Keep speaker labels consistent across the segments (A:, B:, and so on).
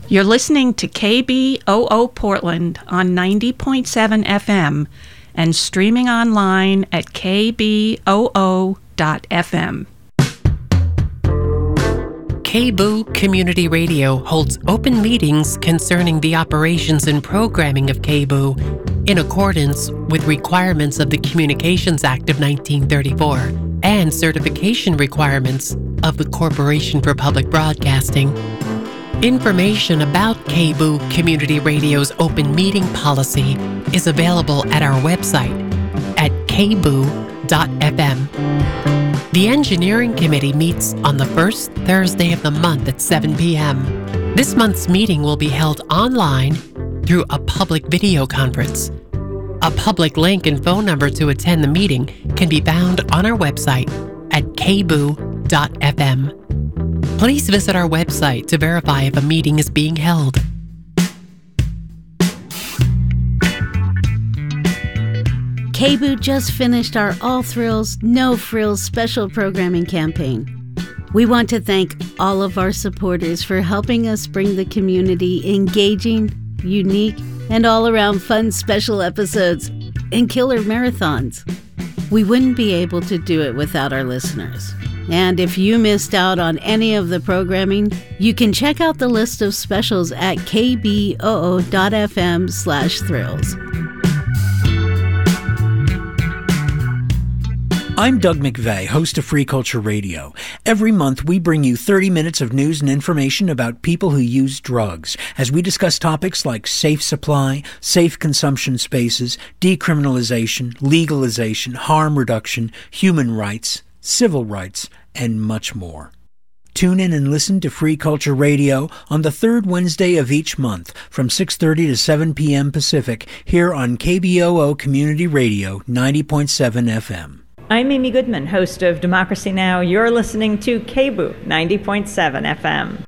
A: You're listening to KBOO Portland on 90.7 FM and streaming online at kboo.fm.
B: KBOO Community Radio holds open meetings concerning the operations and programming of KBOO in accordance with requirements of the Communications Act of 1934 and certification requirements of the Corporation for Public Broadcasting. Information about KBOO Community Radio's open meeting policy is available at our website at kboo.fm. The Engineering Committee meets on the first Thursday of the month at 7 p.m. This month's meeting will be held online through a public video conference. A public link and phone number to attend the meeting can be found on our website at kboo.fm. Please visit our website to verify if a meeting is being held.
C: KBOO just finished our All Thrills, No Frills special programming campaign. We want to thank all of our supporters for helping us bring the community engaging, unique, and all-around fun special episodes and killer marathons. We wouldn't be able to do it without our listeners. And if you missed out on any of the programming, you can check out the list of specials at kboo.fm/thrills.
D: I'm Doug McVeigh, host of Free Culture Radio. Every month, we bring you 30 minutes of news and information about people who use drugs, as we discuss topics like safe supply, safe consumption spaces, decriminalization, legalization, harm reduction, human rights, civil rights, and much more. Tune in and listen to Free Culture Radio on the third Wednesday of each month from 6:30 to 7 p.m. Pacific here on KBOO Community Radio 90.7 FM.
E: I'm Amy Goodman, host of Democracy Now! You're listening to KBOO 90.7 FM.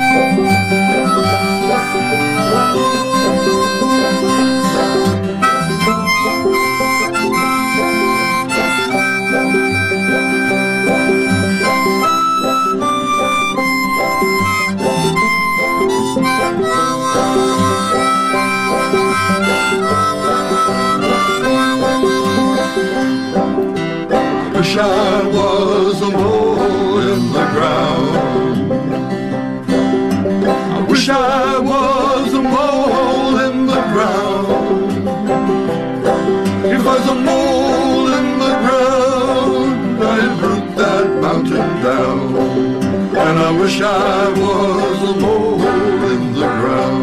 F: Wish I was a mole in the ground. I wish I was a mole in the ground. If I was a mole in the ground, I'd root that mountain down. And I wish I was a mole in the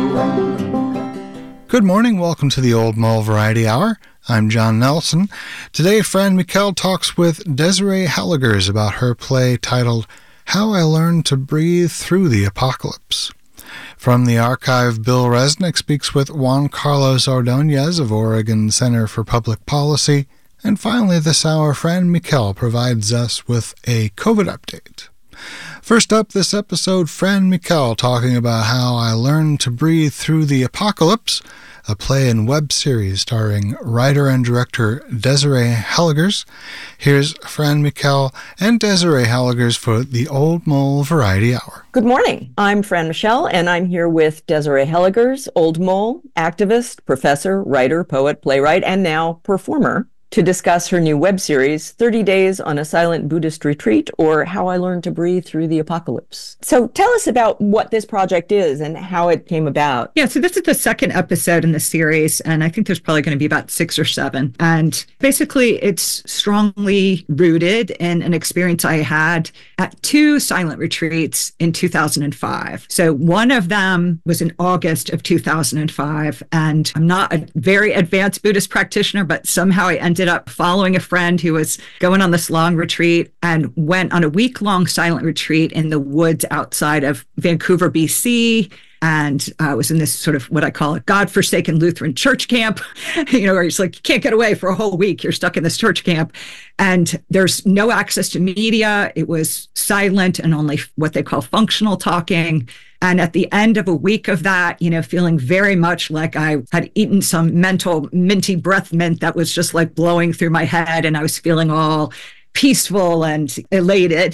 F: ground.
G: Good morning, welcome to the Old Mole Variety Hour. I'm John Nelson. Today, Fran Mikkel talks with Desiree Halligers about her play titled How I Learned to Breathe Through the Apocalypse. From the archive, Bill Resnick speaks with Juan Carlos Ordonez of Oregon Center for Public Policy. And finally, this hour, Fran Mikkel provides us with a COVID update. First up this episode, Fran Mikkel talking about how I learned to breathe through the apocalypse, a play and web series starring writer and director Desiree Halligers. Here's Fran Mikkel and Desiree Halligers for the Old Mole Variety Hour.
E: Good morning. I'm Fran Michelle, and I'm here with Desiree Halligers, Old Mole, activist, professor, writer, poet, playwright, and now performer, to discuss her new web series, 30 Days on a Silent Buddhist Retreat, or How I Learned to Breathe Through the Apocalypse. So tell us about what this project is and how it came about.
H: Yeah, so this is the second episode in the series, and I think there's probably going to be about 6 or 7. And basically, it's strongly rooted in an experience I had at 2 silent retreats in 2005. So one of them was in August of 2005, and I'm not a very advanced Buddhist practitioner, but somehow I ended up following a friend who was going on this long retreat and went on a week-long silent retreat in the woods outside of Vancouver, BC. And was in this sort of what I call a godforsaken Lutheran church camp, where it's like, you can't get away for a whole week. You're stuck in this church camp. And there's no access to media. It was silent and only what they call functional talking. And at the end of a week of that, feeling very much like I had eaten some mental minty breath mint that was just like blowing through my head. And I was feeling all peaceful and elated.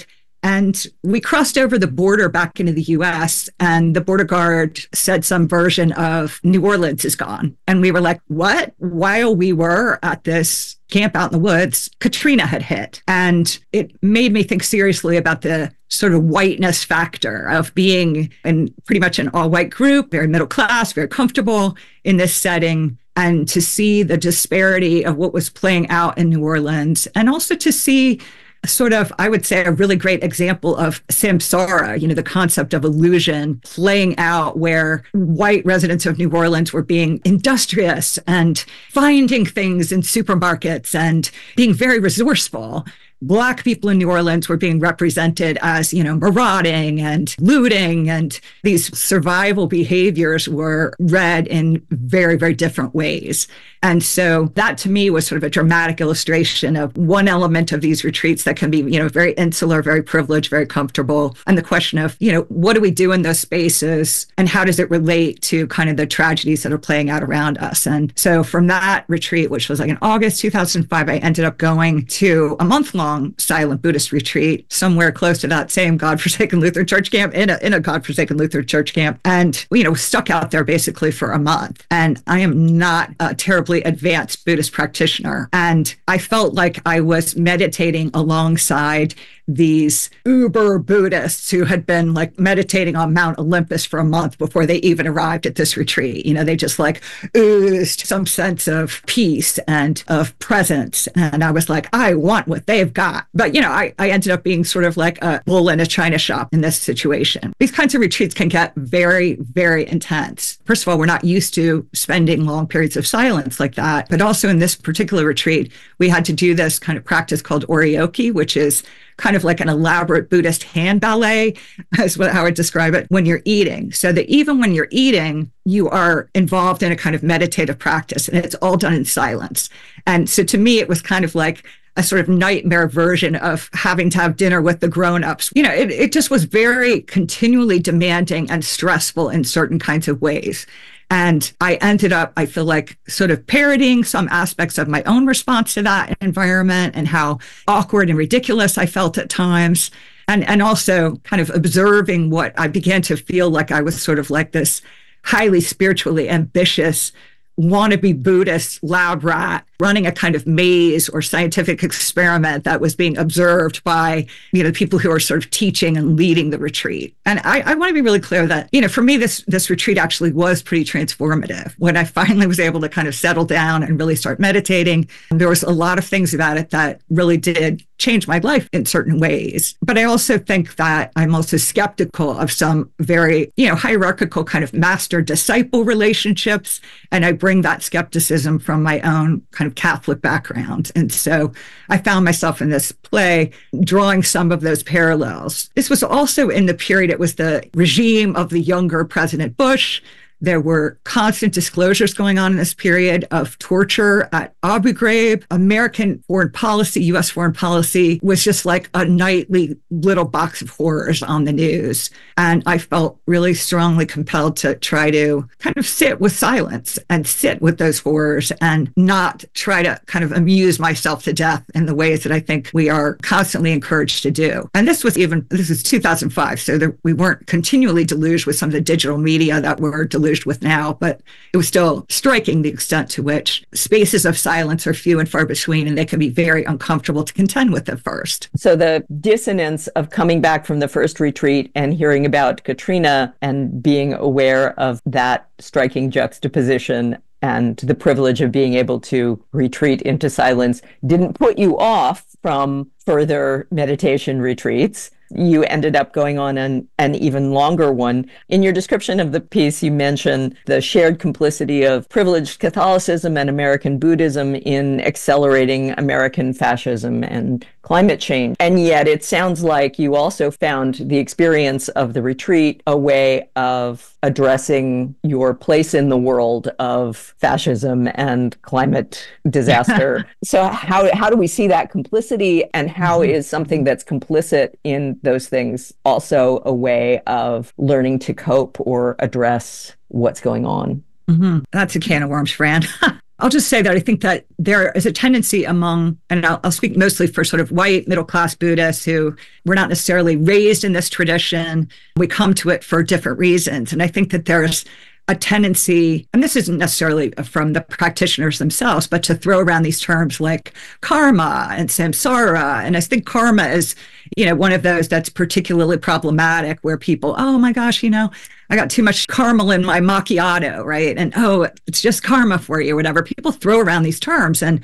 H: And we crossed over the border back into the US, and the border guard said some version of New Orleans is gone. And we were like, what? While we were at this camp out in the woods, Katrina had hit. And it made me think seriously about the sort of whiteness factor of being in pretty much an all-white group, very middle class, very comfortable in this setting, and to see the disparity of what was playing out in New Orleans, and also to see sort of, I would say, a really great example of samsara, the concept of illusion playing out, where white residents of New Orleans were being industrious and finding things in supermarkets and being very resourceful. Black people in New Orleans were being represented as, marauding and looting, and these survival behaviors were read in very, very different ways. And so that to me was sort of a dramatic illustration of one element of these retreats that can be, very insular, very privileged, very comfortable. And the question of, what do we do in those spaces and how does it relate to kind of the tragedies that are playing out around us? And so from that retreat, which was like in August 2005, I ended up going to a month-long silent Buddhist retreat somewhere close to that same godforsaken Lutheran church camp, in a godforsaken Lutheran church camp, and stuck out there basically for a month. And I am not a terribly advanced Buddhist practitioner, and I felt like I was meditating alongside these uber Buddhists who had been like meditating on Mount Olympus for a month before they even arrived at this retreat. They just like oozed some sense of peace and of presence. And I was like, I want what they've got. But, I ended up being sort of like a bull in a china shop in this situation. These kinds of retreats can get very, very intense. First of all, we're not used to spending long periods of silence like that. But also in this particular retreat, we had to do this kind of practice called oryoki, which is kind of like an elaborate Buddhist hand ballet, is how I would describe it, when you're eating. So that even when you're eating, you are involved in a kind of meditative practice, and it's all done in silence. And so to me, it was kind of like a sort of nightmare version of having to have dinner with the grown-ups. It just was very continually demanding and stressful in certain kinds of ways. And I ended up, I feel like, sort of parodying some aspects of my own response to that environment and how awkward and ridiculous I felt at times. And also kind of observing what I began to feel like I was sort of like this highly spiritually ambitious wannabe Buddhist lab rat running a kind of maze or scientific experiment that was being observed by, people who are sort of teaching and leading the retreat. And I want to be really clear that, for me, this retreat actually was pretty transformative. When I finally was able to kind of settle down and really start meditating, there was a lot of things about it that really did change my life in certain ways. But I also think that I'm also skeptical of some very, hierarchical kind of master-disciple relationships. And I bring that skepticism from my own kind of Catholic background. And so I found myself in this play drawing some of those parallels. This was also in the period, it was the regime of the younger President Bush. There were constant disclosures going on in this period of torture at Abu Ghraib. American foreign policy, U.S. foreign policy, was just like a nightly little box of horrors on the news. And I felt really strongly compelled to try to kind of sit with silence and sit with those horrors and not try to kind of amuse myself to death in the ways that I think we are constantly encouraged to do. And this was 2005, so we weren't continually deluged with some of the digital media that we're deluged with now, but it was still striking the extent to which spaces of silence are few and far between, and they can be very uncomfortable to contend with at first.
E: So the dissonance of coming back from the first retreat and hearing about Katrina and being aware of that striking juxtaposition and the privilege of being able to retreat into silence didn't put you off from further meditation retreats. You ended up going on an even longer one. In your description of the piece, you mention the shared complicity of privileged Catholicism and American Buddhism in accelerating American fascism and climate change. And yet it sounds like you also found the experience of the retreat a way of addressing your place in the world of fascism and climate disaster. So how do we see that complicity, and how is something that's complicit in those things also a way of learning to cope or address what's going on?
H: Mm-hmm. That's a can of worms, Fran. I'll just say that I think that there is a tendency among, and I'll speak mostly for sort of white middle-class Buddhists who were not necessarily raised in this tradition. We come to it for different reasons. And I think that there's a tendency, and this isn't necessarily from the practitioners themselves, but to throw around these terms like karma and samsara. And I think karma is, one of those that's particularly problematic where people, oh my gosh, I got too much caramel in my macchiato, right? And it's just karma for you, or whatever. People throw around these terms. And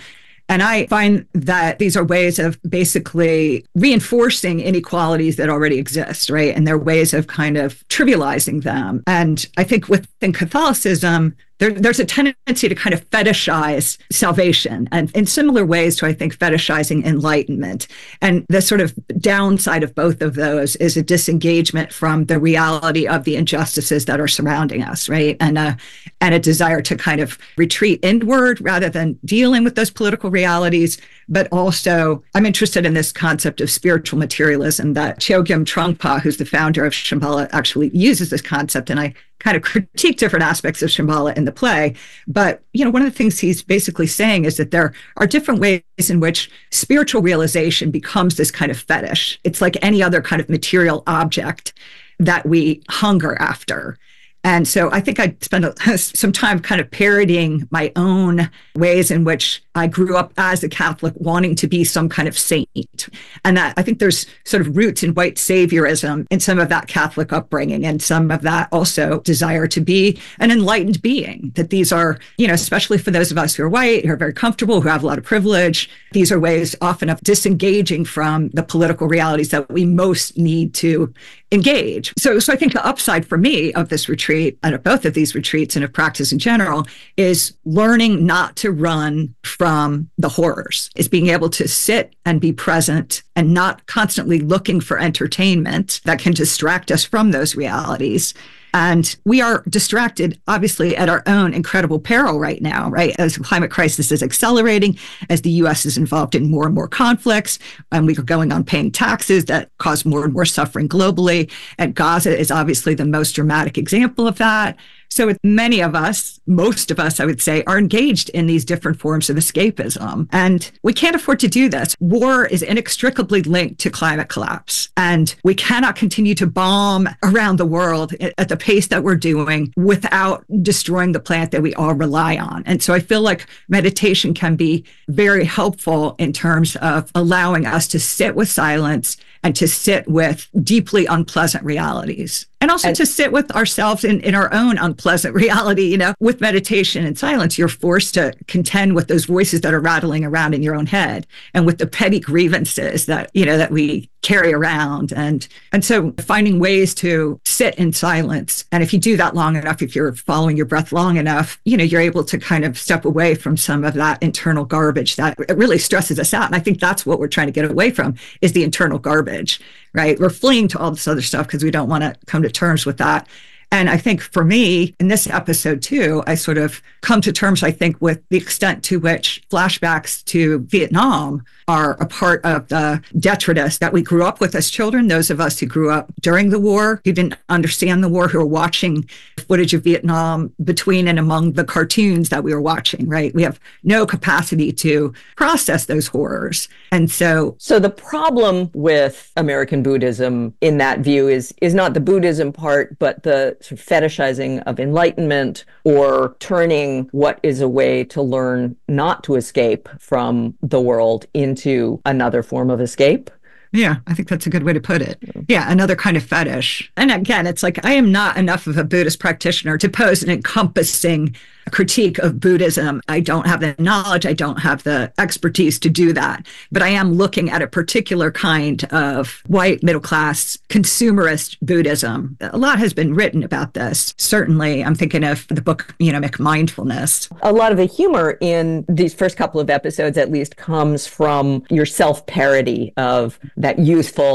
H: I find that these are ways of basically reinforcing inequalities that already exist, right? And they're ways of kind of trivializing them. And I think within Catholicism, there's a tendency to kind of fetishize salvation, and in similar ways to, I think, fetishizing enlightenment. And the sort of downside of both of those is a disengagement from the reality of the injustices that are surrounding us, right? And a desire to kind of retreat inward rather than dealing with those political realities. But also, I'm interested in this concept of spiritual materialism that Chogyam Trungpa, who's the founder of Shambhala, actually uses this concept. And I kind of critique different aspects of Shambhala in the play. But, one of the things he's basically saying is that there are different ways in which spiritual realization becomes this kind of fetish. It's like any other kind of material object that we hunger after. And so I think I spent some time kind of parodying my own ways in which I grew up as a Catholic wanting to be some kind of saint. And that I think there's sort of roots in white saviorism in some of that Catholic upbringing and some of that also desire to be an enlightened being. That these are, especially for those of us who are white, who are very comfortable, who have a lot of privilege, these are ways often of disengaging from the political realities that we most need to engage. So I think the upside for me of this retreat and of both of these retreats and of practice in general is learning not to run from the horrors, is being able to sit and be present and not constantly looking for entertainment that can distract us from those realities. And we are distracted, obviously, at our own incredible peril right now, right? As the climate crisis is accelerating, as the U.S. is involved in more and more conflicts, and we are going on paying taxes that cause more and more suffering globally. And Gaza is obviously the most dramatic example of that. So with many of us, most of us, I would say, are engaged in these different forms of escapism. And we can't afford to do this. War is inextricably linked to climate collapse. And we cannot continue to bomb around the world at the pace that we're doing without destroying the planet that we all rely on. And so I feel like meditation can be very helpful in terms of allowing us to sit with silence and to sit with deeply unpleasant realities. And also to sit with ourselves in our own unpleasant reality. With meditation and silence, you're forced to contend with those voices that are rattling around in your own head and with the petty grievances that, that we carry around. And so finding ways to sit in silence. And if you do that long enough, if you're following your breath long enough, you're able to kind of step away from some of that internal garbage that it really stresses us out. And I think that's what we're trying to get away from is the internal garbage, right? We're fleeing to all this other stuff because we don't want to come to terms with that. And I think for me, in this episode too, I sort of come to terms, I think, with the extent to which flashbacks to Vietnam are a part of the detritus that we grew up with as children. Those of us who grew up during the war, who didn't understand the war, who were watching footage of Vietnam between and among the cartoons that we were watching, right? We have no capacity to process those horrors. And so
E: the problem with American Buddhism in that view is not the Buddhism part, but the sort of fetishizing of enlightenment or turning what is a way to learn not to escape from the world into another form of escape.
H: Yeah, I think that's a good way to put it. Yeah, another kind of fetish. And again, it's like I am not enough of a Buddhist practitioner to pose an encompassing critique of Buddhism. I don't have the knowledge. I don't have the expertise to do that. But I am looking at a particular kind of white middle-class consumerist Buddhism. A lot has been written about this. Certainly, I'm thinking of the book, McMindfulness.
E: A lot of the humor in these first couple of episodes, at least, comes from your self-parody of that youthful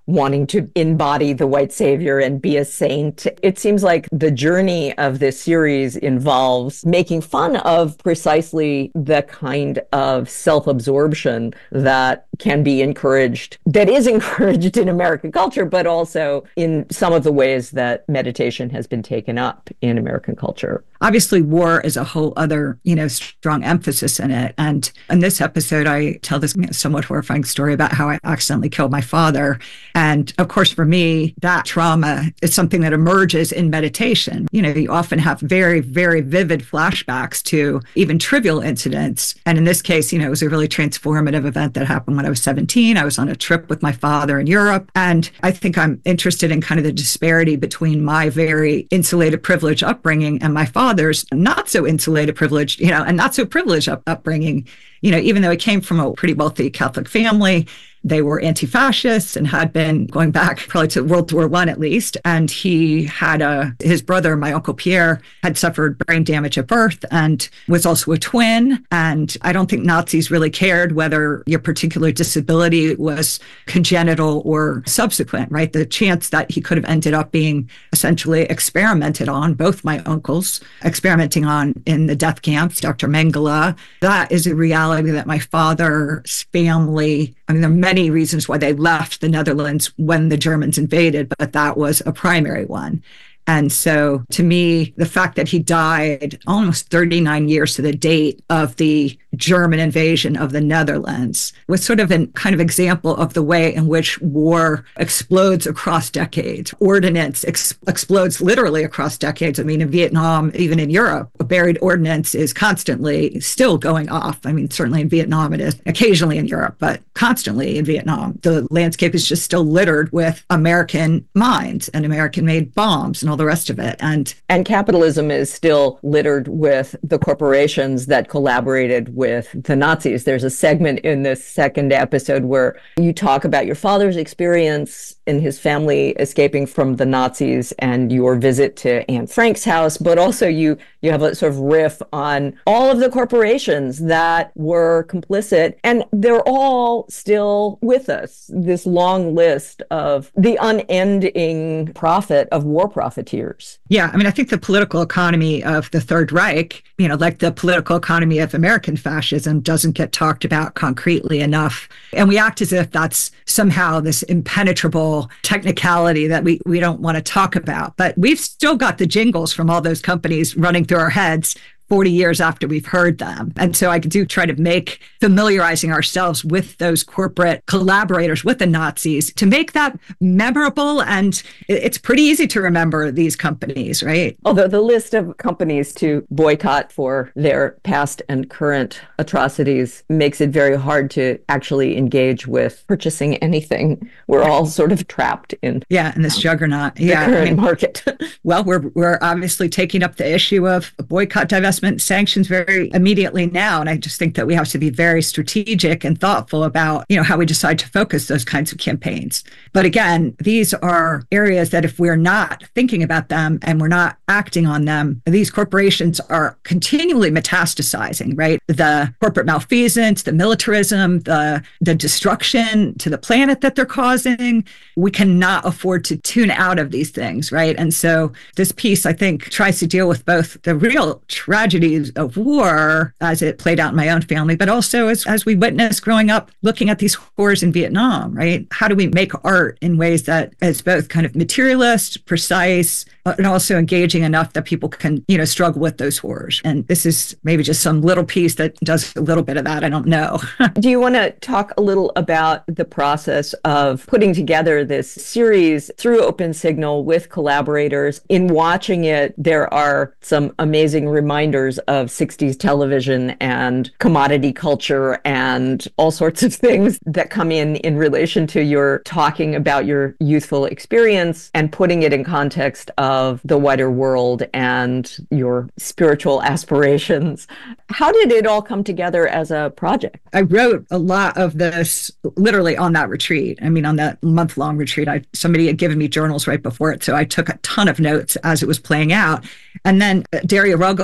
E: wanting to embody the white savior and be a saint. It seems like the journey of this series involves making fun of precisely the kind of self-absorption that can be encouraged, that is encouraged in American culture, but also in some of the ways that meditation has been taken up in American culture.
H: Obviously, war is a whole other, strong emphasis in it. And in this episode, I tell this somewhat horrifying story about how I accidentally killed my father. And of course, for me, that trauma is something that emerges in meditation. You often have very, very vivid flashbacks to even trivial incidents. And in this case, it was a really transformative event that happened when I was 17. I was on a trip with my father in Europe. And I think I'm interested in kind of the disparity between my very insulated, privileged upbringing and my father's not so insulated, privileged, and not so privileged upbringing. Even though he came from a pretty wealthy Catholic family, they were anti-fascists and had been going back probably to World War I at least. And he had his brother, my Uncle Pierre, had suffered brain damage at birth and was also a twin. And I don't think Nazis really cared whether your particular disability was congenital or subsequent, right? The chance that he could have ended up being essentially experimented on, both my uncles experimenting on in the death camps, Dr. Mengele, that is a reality that my father's family, there are many reasons why they left the Netherlands when the Germans invaded, but that was a primary one. And so to me, the fact that he died almost 39 years to the date of the German invasion of the Netherlands was sort of a kind of example of the way in which war explodes across decades. Ordnance explodes literally across decades. In Vietnam, even in Europe, a buried ordnance is constantly still going off. Certainly in Vietnam it is, occasionally in Europe, but constantly in Vietnam. The landscape is just still littered with American mines and American-made bombs and all the rest of it. And
E: capitalism is still littered with the corporations that collaborated with the Nazis. There's a segment in this second episode where you talk about your father's experience in his family escaping from the Nazis and your visit to Anne Frank's house, but also you have a sort of riff on all of the corporations that were complicit, and they're all still with us. This long list of the unending profit of war profiteers.
H: Yeah, I think the political economy of the Third Reich, like the political economy of American fascism, doesn't get talked about concretely enough. And we act as if that's somehow this impenetrable technicality that we don't want to talk about. But we've still got the jingles from all those companies running through our heads 40 years after we've heard them. And so I do try to make familiarizing ourselves with those corporate collaborators with the Nazis to make that memorable. And it's pretty easy to remember these companies, right?
E: Although the list of companies to boycott for their past and current atrocities makes it very hard to actually engage with purchasing anything. We're all sort of trapped in
H: this juggernaut.
E: The current market.
H: Well, we're obviously taking up the issue of boycott, divestment, sanctions very immediately now. And I just think that we have to be very strategic and thoughtful about, how we decide to focus those kinds of campaigns. But again, these are areas that if we're not thinking about them and we're not acting on them, these corporations are continually metastasizing, right? The corporate malfeasance, the militarism, the destruction to the planet that they're causing. We cannot afford to tune out of these things, right? And so this piece, I think, tries to deal with both the real tragedies of war as it played out in my own family, but also as we witnessed growing up looking at these horrors in Vietnam, right? How do we make art in ways that is both kind of materialist, precise, and also engaging enough that people can, struggle with those horrors? And this is maybe just some little piece that does a little bit of that. I don't know.
E: Do you want to talk a little about the process of putting together this series through OpenSignal with collaborators? In watching it, there are some amazing reminders of 60s television and commodity culture and all sorts of things that come in relation to your talking about your youthful experience and putting it in context of the wider world and your spiritual aspirations. How did it all come together as a project?
H: I wrote a lot of this literally on that retreat. On that month-long retreat, somebody had given me journals right before it, so I took a ton of notes as it was playing out. And then Daria Ruggles got kind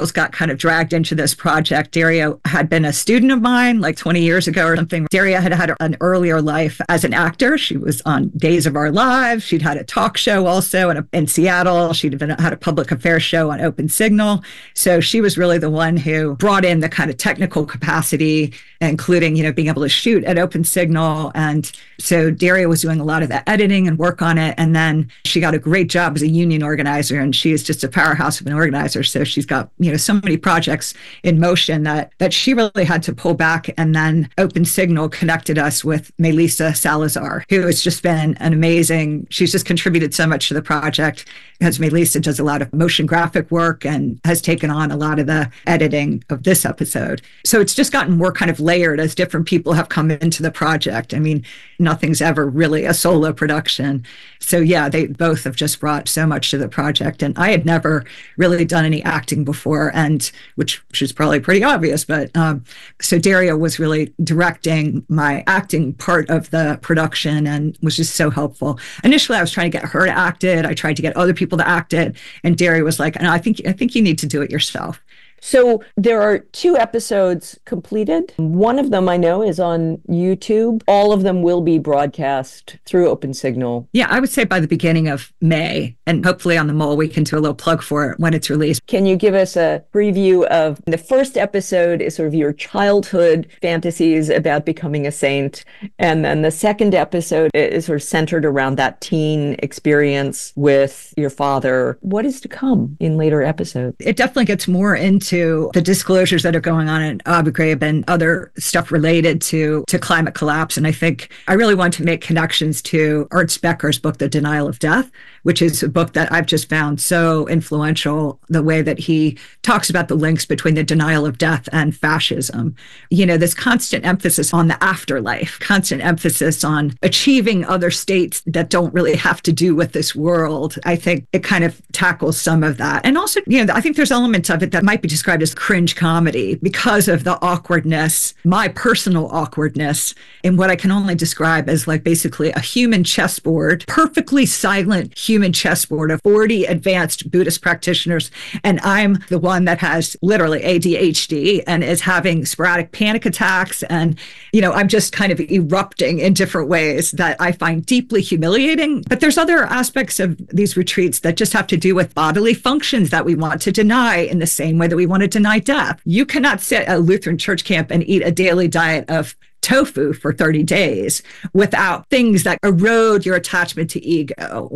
H: kind of dragged into this project. Daria had been a student of mine like 20 years ago or something. Daria had had an earlier life as an actor. She was on Days of Our Lives. She'd had a talk show also in Seattle. She'd had a public affairs show on Open Signal. So she was really the one who brought in the kind of technical capacity, including, being able to shoot at Open Signal. And so Daria was doing a lot of the editing and work on it. And then she got a great job as a union organizer, and she is just a powerhouse of an organizer. So she's got, so many projects in motion that she really had to pull back. And then Open Signal connected us with Melissa Salazar, who has just been she's just contributed so much to the project, because Melissa does a lot of motion graphic work and has taken on a lot of the editing of this episode. So it's just gotten more kind of layered as different people have come into the project. I mean, nothing's ever really a solo production. So yeah, they both have just brought so much to the project. And I had never really done any acting before, and which is probably pretty obvious, but so Daria was really directing my acting part of the production and was just so helpful. Initially, I was trying to get her to act it. I tried to get other people to act it, and Daria was like, "No, I think you need to do it yourself."
E: So there are 2 episodes completed. One of them I know is on YouTube. All of them will be broadcast through Open Signal.
H: Yeah, I would say by the beginning of May, and hopefully on the Mole, we can do a little plug for it when it's released.
E: Can you give us a preview of the first episode is sort of your childhood fantasies about becoming a saint. And then the second episode is sort of centered around that teen experience with your father. What is to come in later episodes?
H: It definitely gets more into the disclosures that are going on in Abu Ghraib and other stuff related to climate collapse. And I think I really want to make connections to Ernst Becker's book, The Denial of Death, which is a book that I've just found so influential, the way that he talks about the links between the denial of death and fascism. This constant emphasis on the afterlife, constant emphasis on achieving other states that don't really have to do with this world. I think it kind of tackles some of that. And also, I think there's elements of it that might be described as cringe comedy because of the awkwardness, my personal awkwardness, in what I can only describe as like basically a human chessboard, perfectly silent human chessboard of 40 advanced Buddhist practitioners. And I'm the one that has literally ADHD and is having sporadic panic attacks. And, I'm just kind of erupting in different ways that I find deeply humiliating. But there's other aspects of these retreats that just have to do with bodily functions that we want to deny in the same way that we want to deny death. You cannot sit at a Lutheran church camp and eat a daily diet of tofu for 30 days without things that erode your attachment to ego.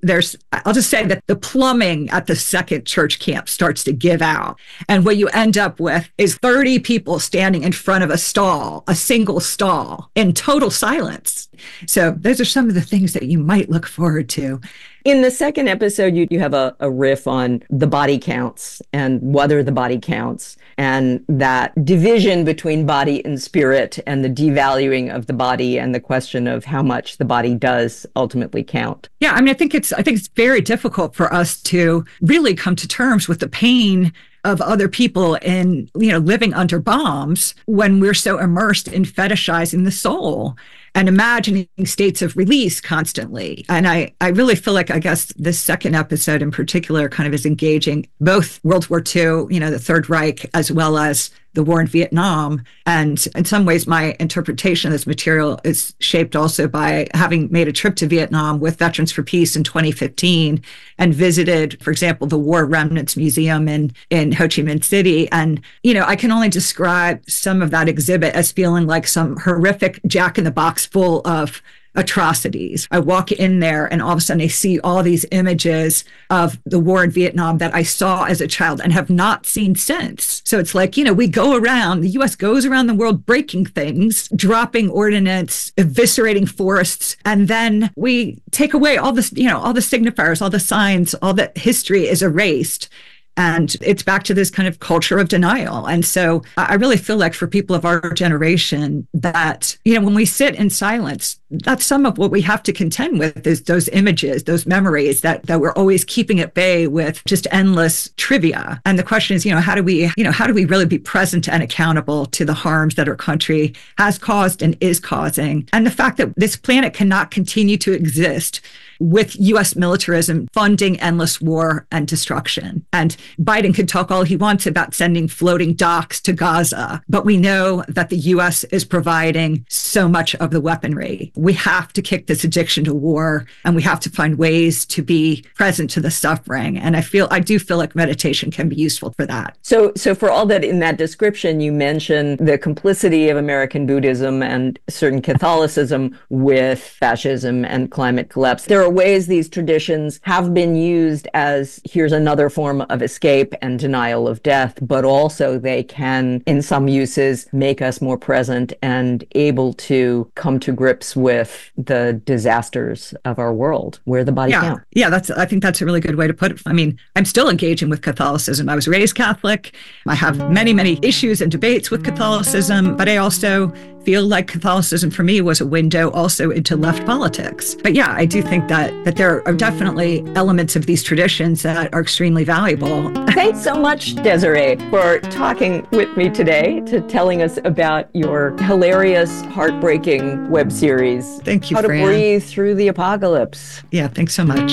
H: I'll just say that the plumbing at the second church camp starts to give out. And what you end up with is 30 people standing in front of a single stall in total silence. So those are some of the things that you might look forward to.
E: In the second episode, you have a riff on the body counts and whether the body counts, and that division between body and spirit, and the devaluing of the body, and the question of how much the body does ultimately count.
H: Yeah, I think it's very difficult for us to really come to terms with the pain of other people in, living under bombs when we're so immersed in fetishizing the soul and imagining states of release constantly. And I really feel like, I guess, this second episode in particular kind of is engaging both World War II, the Third Reich, as well as the war in Vietnam. And in some ways, my interpretation of this material is shaped also by having made a trip to Vietnam with Veterans for Peace in 2015 and visited, for example, the War Remnants Museum in Ho Chi Minh City. And, I can only describe some of that exhibit as feeling like some horrific jack-in-the-box full of atrocities. I walk in there and all of a sudden I see all these images of the war in Vietnam that I saw as a child and have not seen since. So it's like, we go around, the U.S. goes around the world breaking things, dropping ordnance, eviscerating forests, and then we take away all this, all the signifiers, all the signs, all the history is erased. And it's back to this kind of culture of denial. And so I really feel like for people of our generation that, when we sit in silence, that's some of what we have to contend with, is those images, those memories that we're always keeping at bay with just endless trivia. And the question is, how do we really be present and accountable to the harms that our country has caused and is causing? And the fact that this planet cannot continue to exist with U.S. militarism funding endless war and destruction. And Biden could talk all he wants about sending floating docks to Gaza, but we know that the U.S. is providing so much of the weaponry. We have to kick this addiction to war, and we have to find ways to be present to the suffering. And I do feel like meditation can be useful for that.
E: So for all that in that description, you mentioned the complicity of American Buddhism and certain Catholicism with fascism and climate collapse. There are ways these traditions have been used as, here's another form of escape and denial of death, but also they can, in some uses, make us more present and able to come to grips with the disasters of our world, where the body counts.
H: Yeah, I think that's a really good way to put it. I mean, I'm still engaging with Catholicism. I was raised Catholic. I have many, many issues and debates with Catholicism, but I also feel like Catholicism for me was a window also into left politics. But yeah, I do think that there are definitely elements of these traditions that are extremely valuable.
E: Thanks so much, Desiree, for talking with me today, to telling us about your hilarious, heartbreaking web series.
H: Thank you,
E: How
H: Fran.
E: to Breathe Through the Apocalypse.
H: Yeah, thanks so much.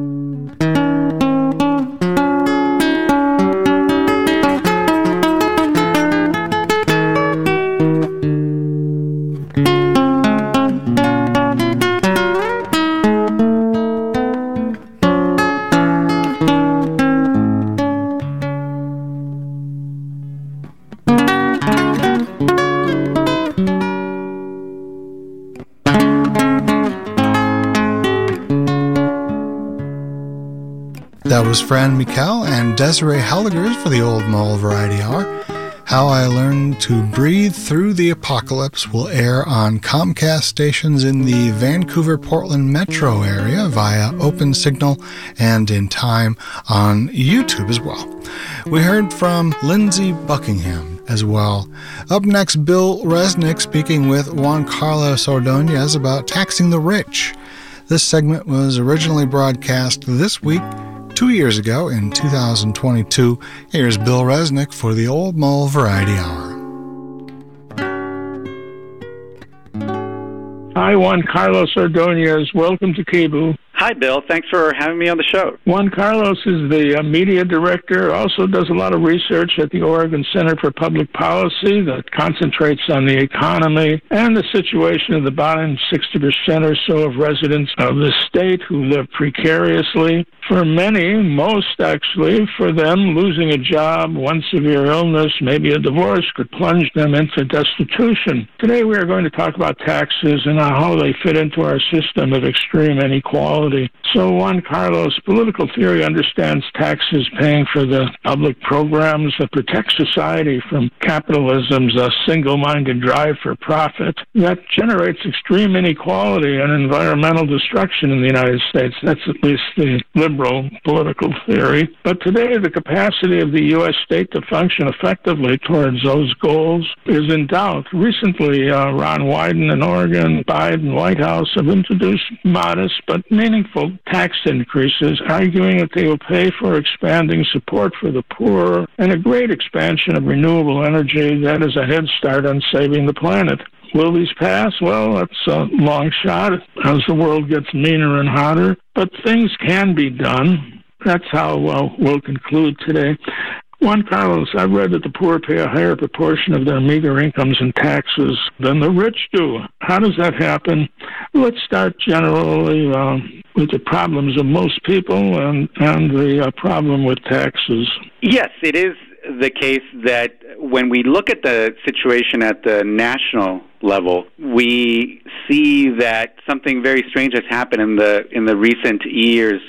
G: That was Fran Mikkel and Desiree Helligers for the Old Mole Variety Hour. How I Learned to Breathe Through the Apocalypse will air on Comcast stations in the Vancouver-Portland metro area via OpenSignal and in time on YouTube as well. We heard from Lindsay Buckingham as well. Up next, Bill Resnick speaking with Juan Carlos Ordonez about taxing the rich. This segment was originally broadcast this week 2 years ago in 2022. Here's Bill Resnick for the Old Mole Variety Hour.
I: Hi, Juan Carlos Ordonez. Welcome to KBOO.
J: Hi, Bill. Thanks for having me on the show.
I: Juan Carlos is the media director, also does a lot of research at the Oregon Center for Public Policy that concentrates on the economy and the situation of the bottom 60% or so of residents of the state who live precariously. For many, most actually, for them, losing a job, one severe illness, maybe a divorce could plunge them into destitution. Today we are going to talk about taxes and how they fit into our system of extreme inequality. So Juan Carlos, political theory understands taxes paying for the public programs that protect society from capitalism's single-minded drive for profit that generates extreme inequality and environmental destruction in the United States. That's at least the liberal political theory. But today, the capacity of the U.S. state to function effectively towards those goals is in doubt. Recently, Ron Wyden in Oregon, Biden, White House have introduced modest but meaningful tax increases, arguing that they will pay for expanding support for the poor and a great expansion of renewable energy that is a head start on saving the planet. Will these pass? Well, that's a long shot as the world gets meaner and hotter, but things can be done. That's how we'll conclude today. Juan Carlos, I've read that the poor pay a higher proportion of their meager incomes in taxes than the rich do. How does that happen? Let's start generally with the problems of most people and the problem with taxes.
J: Yes, it is the case that when we look at the situation at the national level, we see that something very strange has happened in the recent years,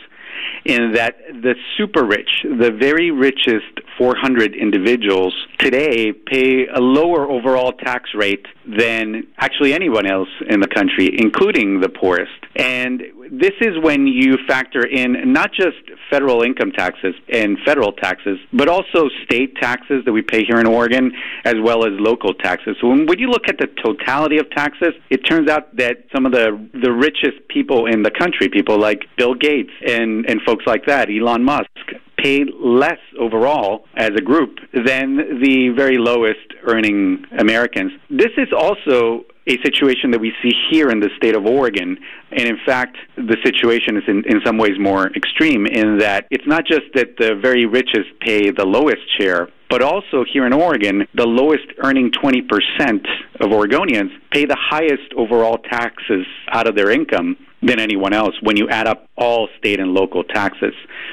J: in that the super rich, the very richest 400 individuals today pay a lower overall tax rate than actually anyone else in the country, including the poorest. And this is when you factor in not just federal income taxes and federal taxes, but also state taxes that we pay here in Oregon, as well as local taxes. So when you look at the totality of taxes, it turns out that some of the richest people in the country, people like Bill Gates and folks like that, Elon Musk, pay less overall as a group than the very lowest earning Americans. This is also a situation that we see here in the state of Oregon. And in fact, the situation is in some ways more extreme in that it's not just that the very richest pay the lowest share, but also here in Oregon, the lowest earning 20% of Oregonians pay the highest overall taxes out of their income than anyone else when you add up all state and local taxes.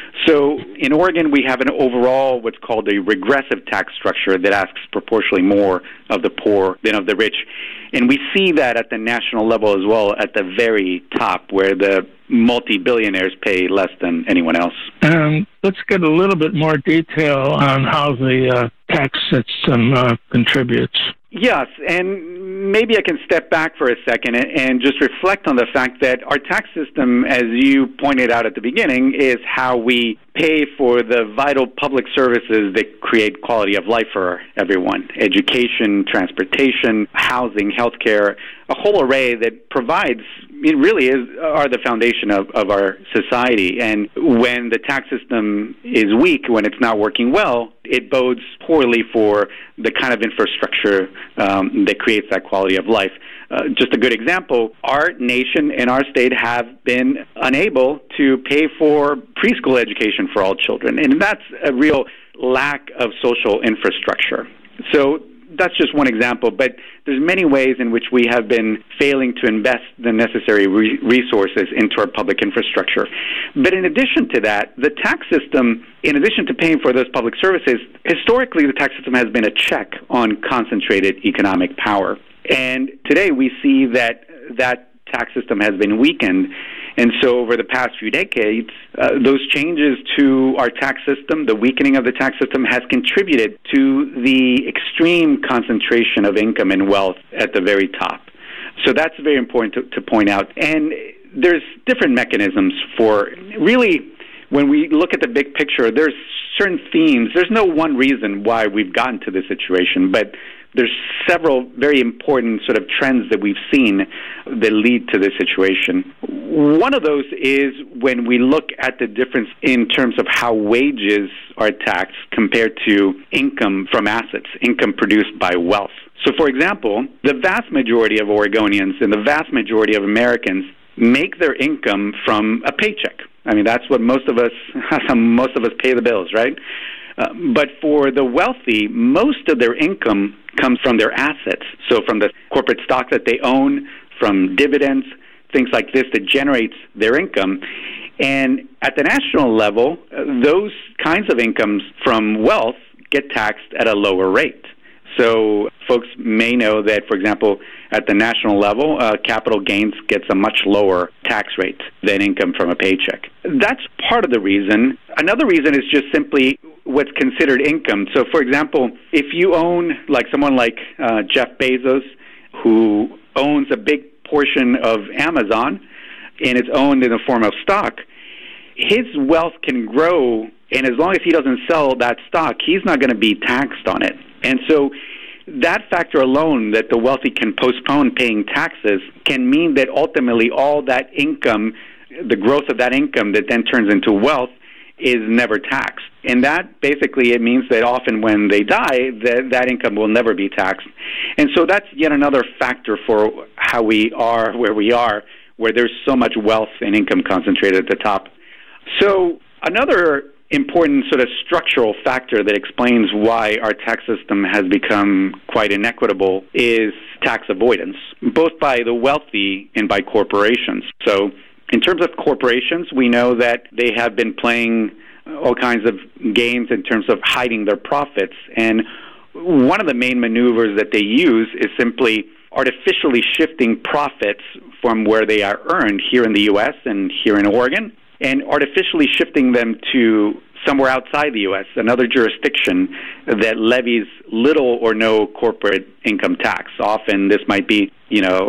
J: So in Oregon, we have an overall what's called a regressive tax structure that asks proportionally more of the poor than of the rich. And we see that at the national level as well, at the very top, where the multi-billionaires pay less than anyone else.
I: Let's get a little bit more detail on how the tax system contributes.
J: Yes, and maybe I can step back for a second and just reflect on the fact that our tax system, as you pointed out at the beginning, is how we pay for the vital public services that create quality of life for everyone. Education, transportation, housing, healthcare, a whole array that provides, it really are the foundation of our society. And when the tax system is weak, when it's not working well, it bodes poorly for the kind of infrastructure that creates that quality of life. Just a good example, our nation and our state have been unable to pay for preschool education for all children, and that's a real lack of social infrastructure. So that's just one example, but there's many ways in which we have been failing to invest the necessary resources into our public infrastructure. But in addition to that, the tax system, in addition to paying for those public services, historically the tax system has been a check on concentrated economic power. And today we see that tax system has been weakened. And so over the past few decades, those changes to our tax system, the weakening of the tax system, has contributed to the extreme concentration of income and wealth at the very top. So that's very important to point out. And there's different mechanisms for really, when we look at the big picture, there's certain themes. There's no one reason why we've gotten to this situation, but there's several very important sort of trends that we've seen that lead to this situation. One of those is when we look at the difference in terms of how wages are taxed compared to income from assets, income produced by wealth. So, for example, the vast majority of Oregonians and the vast majority of Americans make their income from a paycheck. I mean, that's what most of us pay the bills, right? But for the wealthy, most of their income comes from their assets. So from the corporate stock that they own, from dividends, things like this that generates their income. And at the national level, those kinds of incomes from wealth get taxed at a lower rate. So folks may know that, for example, at the national level, capital gains gets a much lower tax rate than income from a paycheck. That's part of the reason. Another reason is just simply what's considered income. So, for example, if you own, like someone like Jeff Bezos, who owns a big portion of Amazon, and it's owned in the form of stock, his wealth can grow, and as long as he doesn't sell that stock, he's not going to be taxed on it. And so that factor alone, that the wealthy can postpone paying taxes, can mean that ultimately all that income, the growth of that income that then turns into wealth, is never taxed. And that basically, it means that often when they die, that income will never be taxed. And so that's yet another factor for how we are where we are, where there's so much wealth and income concentrated at the top. So another important sort of structural factor that explains why our tax system has become quite inequitable is tax avoidance, both by the wealthy and by corporations. So in terms of corporations, we know that they have been playing all kinds of games in terms of hiding their profits. And one of the main maneuvers that they use is simply artificially shifting profits from where they are earned here in the U.S. and here in Oregon, and artificially shifting them to somewhere outside the U.S., another jurisdiction that levies little or no corporate income tax. Often this might be,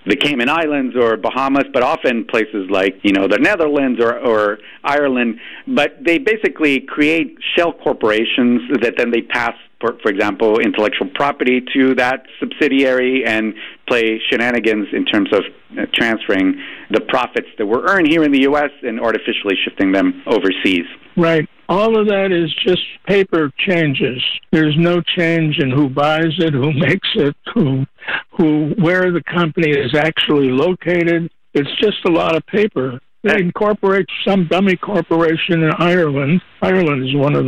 J: the Cayman Islands or Bahamas, but often places like, the Netherlands or Ireland. But they basically create shell corporations that then they pass, for example, intellectual property to that subsidiary and play shenanigans in terms of transferring the profits that were earned here in the U.S. and artificially shifting them overseas.
I: Right. All of that is just paper changes. There's no change in who buys it, who makes it, where the company is actually located. It's just a lot of paper. They incorporate some dummy corporation in Ireland. Ireland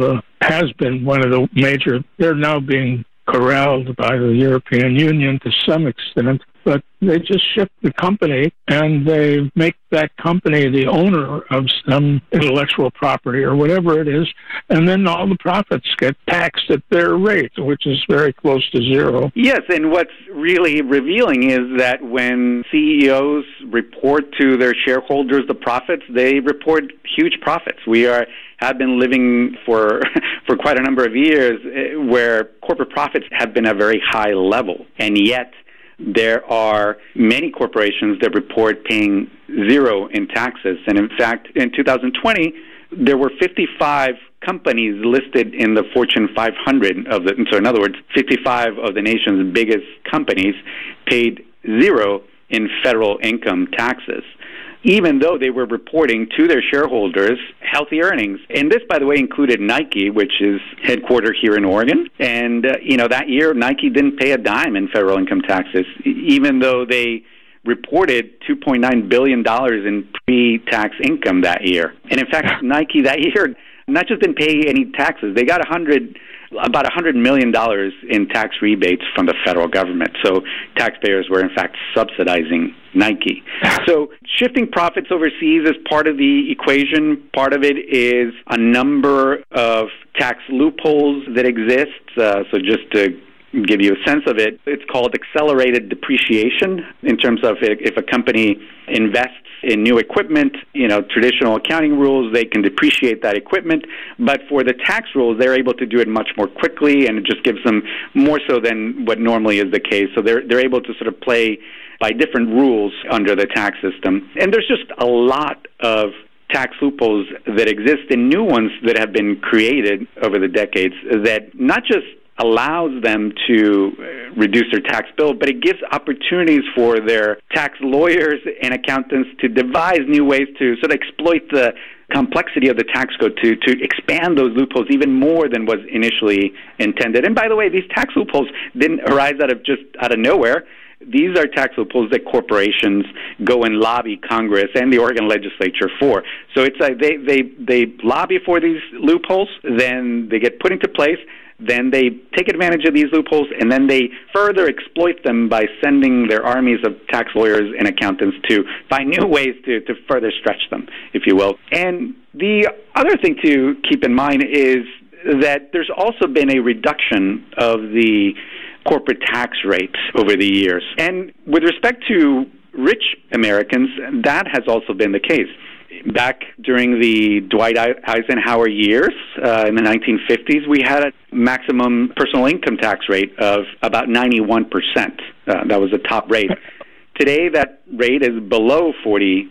I: has been one of the major. They're now being corralled by the European Union to some extent, but they just shift the company and they make that company the owner of some intellectual property or whatever it is, and then all the profits get taxed at their rate, which is very close to zero.
J: Yes, and what's really revealing is that when CEOs report to their shareholders the profits, they report huge profits. We have been living for quite a number of years where corporate profits have been at a very high level, and yet there are many corporations that report paying zero in taxes. And in fact, in 2020, there were 55 companies listed in the Fortune 500 so in other words, 55 of the nation's biggest companies paid zero in federal income taxes, even though they were reporting to their shareholders healthy earnings. And this, by the way, included Nike, which is headquartered here in Oregon. And, that year, Nike didn't pay a dime in federal income taxes, even though they reported $2.9 billion in pre-tax income that year. And in fact, Nike that year not just didn't pay any taxes, they got about $100 million in tax rebates from the federal government. So taxpayers were, in fact, subsidizing Nike. So shifting profits overseas is part of the equation. Part of it is a number of tax loopholes that exist. So just to give you a sense of it, it's called accelerated depreciation in terms of if a company invests in new equipment, traditional accounting rules, they can depreciate that equipment. But for the tax rules, they're able to do it much more quickly, and it just gives them more so than what normally is the case. So they're able to sort of play by different rules under the tax system. And there's just a lot of tax loopholes that exist and new ones that have been created over the decades that not just allows them to reduce their tax bill, but it gives opportunities for their tax lawyers and accountants to devise new ways to sort of exploit the complexity of the tax code to expand those loopholes even more than was initially intended. And by the way, these tax loopholes didn't arise out of nowhere. These are tax loopholes that corporations go and lobby Congress and the Oregon legislature for. So it's like they lobby for these loopholes, then they get put into place, then they take advantage of these loopholes, and then they further exploit them by sending their armies of tax lawyers and accountants to find new ways to further stretch them, if you will. And the other thing to keep in mind is that there's also been a reduction of the corporate tax rates over the years. And with respect to rich Americans, that has also been the case. Back during the Dwight Eisenhower years in the 1950s, we had a maximum personal income tax rate of about 91%. That was the top rate. Today, that rate is below 40%,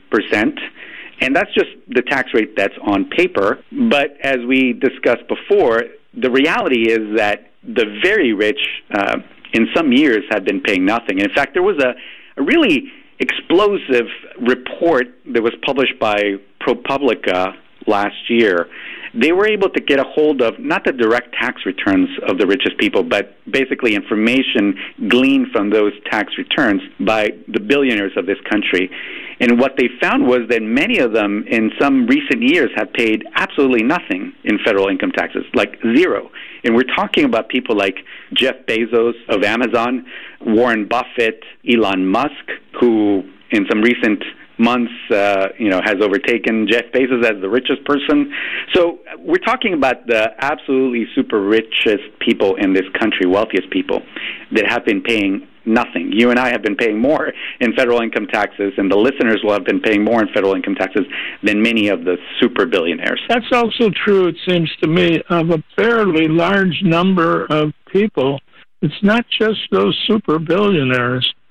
J: and that's just the tax rate that's on paper. But as we discussed before, the reality is that the very rich in some years have been paying nothing. And in fact, there was a really explosive report that was published by ProPublica last year. They were able to get a hold of not the direct tax returns of the richest people, but basically information gleaned from those tax returns by the billionaires of this country. And what they found was that many of them in some recent years have paid absolutely nothing in federal income taxes, like zero. And we're talking about people like Jeff Bezos of Amazon, Warren Buffett, Elon Musk, who in some recent months, has overtaken Jeff Bezos as the richest person. So we're talking about the absolutely super richest people in this country, wealthiest people, that have been paying nothing. You and I have been paying more in federal income taxes, and the listeners will have been paying more in federal income taxes than many of the super billionaires.
I: That's also true, it seems to me, of a fairly large number of people. It's not just those super billionaires.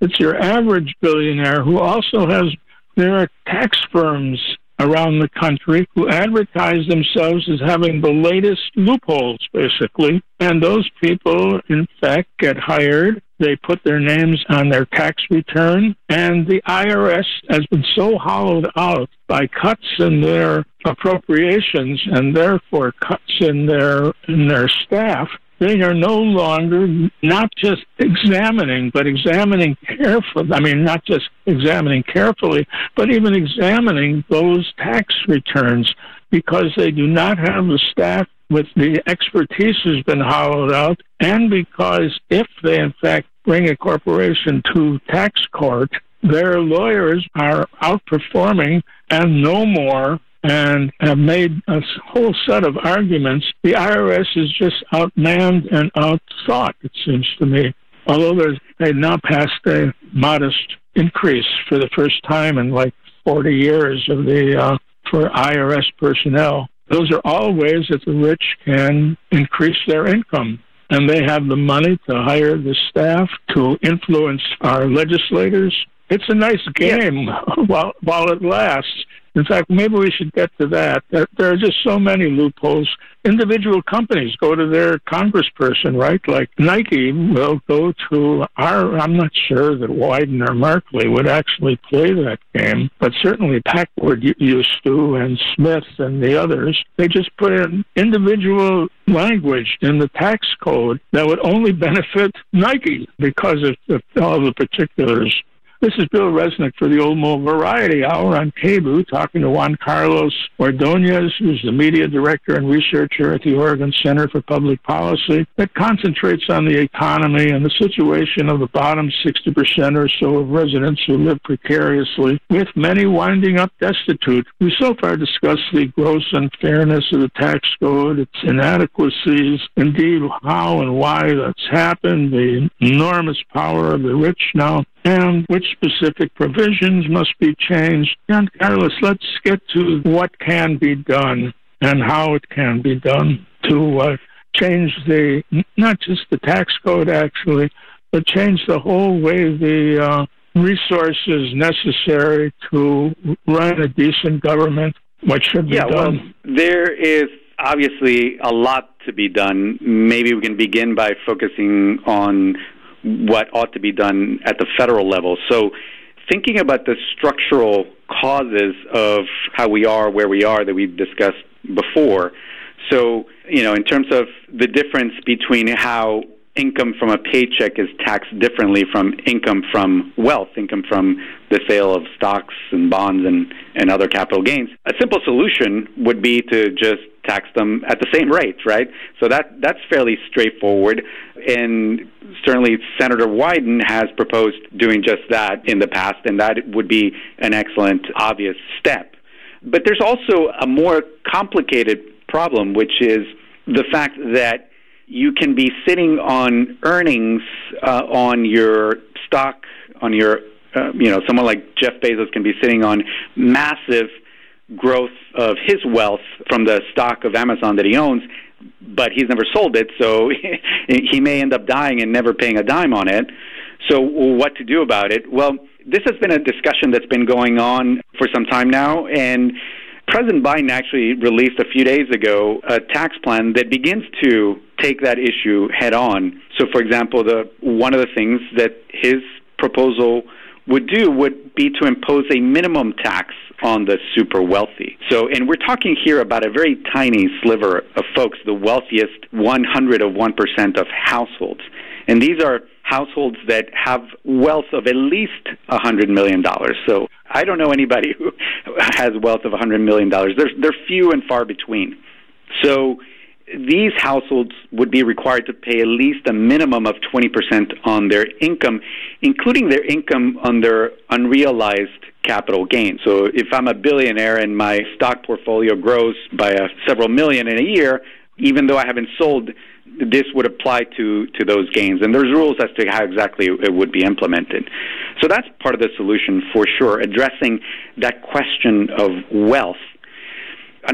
I: It's your average billionaire who also has, there are tax firms around the country who advertise themselves as having the latest loopholes, basically. And those people, in fact, get hired. They put their names on their tax return. And the IRS has been so hollowed out by cuts in their appropriations and therefore cuts in their staff. They are no longer not just examining, but examining carefully. I mean, not just examining carefully, but even examining those tax returns, because they do not have the staff with the expertise has been hollowed out, and because if they, in fact, bring a corporation to tax court, their lawyers are outperforming and know more and have made a whole set of arguments. The IRS is just outmanned and outthought, it seems to me. Although they've now passed a modest increase for the first time in like 40 years for IRS personnel. Those are all ways that the rich can increase their income. And they have the money to hire the staff, to influence our legislators. It's a nice game while it lasts. In fact, maybe we should get to that. There are just so many loopholes. Individual companies go to their congressperson, right? Like Nike will go to I'm not sure that Wyden or Markley would actually play that game, but certainly Packard used to, and Smith and the others. They just put in individual language in the tax code that would only benefit Nike because of all the particulars. This is Bill Resnick for the Old Mole Variety Hour on KBOO, talking to Juan Carlos Ordóñez, who's the media director and researcher at the Oregon Center for Public Policy, that concentrates on the economy and the situation of the bottom 60% or so of residents who live precariously, with many winding up destitute. We so far discussed the gross unfairness of the tax code, its inadequacies, indeed how and why that's happened, the enormous power of the rich now, and which specific provisions must be changed. And Carlos, let's get to what can be done and how it can be done to change not just the tax code actually, but change the whole way the resources necessary to run a decent government. What should be done?
J: Well, there is obviously a lot to be done. Maybe we can begin by focusing on what ought to be done at the federal level. So thinking about the structural causes of how we are where we are that we've discussed before. So, in terms of the difference between how income from a paycheck is taxed differently from income from wealth, income from the sale of stocks and bonds and other capital gains, a simple solution would be to just tax them at the same rates, right? So that's fairly straightforward. And certainly Senator Wyden has proposed doing just that in the past, and that would be an excellent, obvious step. But there's also a more complicated problem, which is the fact that you can be sitting on earnings on your stock, on your, someone like Jeff Bezos can be sitting on massive growth of his wealth from the stock of Amazon that he owns, but he's never sold it, so he may end up dying and never paying a dime on it. So what to do about it? Well, this has been a discussion that's been going on for some time now, and President Biden actually released a few days ago a tax plan that begins to take that issue head on. So, for example, one of the things that his proposal would do would be to impose a minimum tax on the super wealthy. So, and we're talking here about a very tiny sliver of folks, the wealthiest 1% of households. And these are households that have wealth of at least $100 million. So I don't know anybody who has wealth of $100 million. They're few and far between. So these households would be required to pay at least a minimum of 20% on their income, including their income on their unrealized capital gain. So if I'm a billionaire and my stock portfolio grows by several million in a year, even though I haven't sold, this would apply to those gains. And there's rules as to how exactly it would be implemented. So that's part of the solution for sure, addressing that question of wealth. Another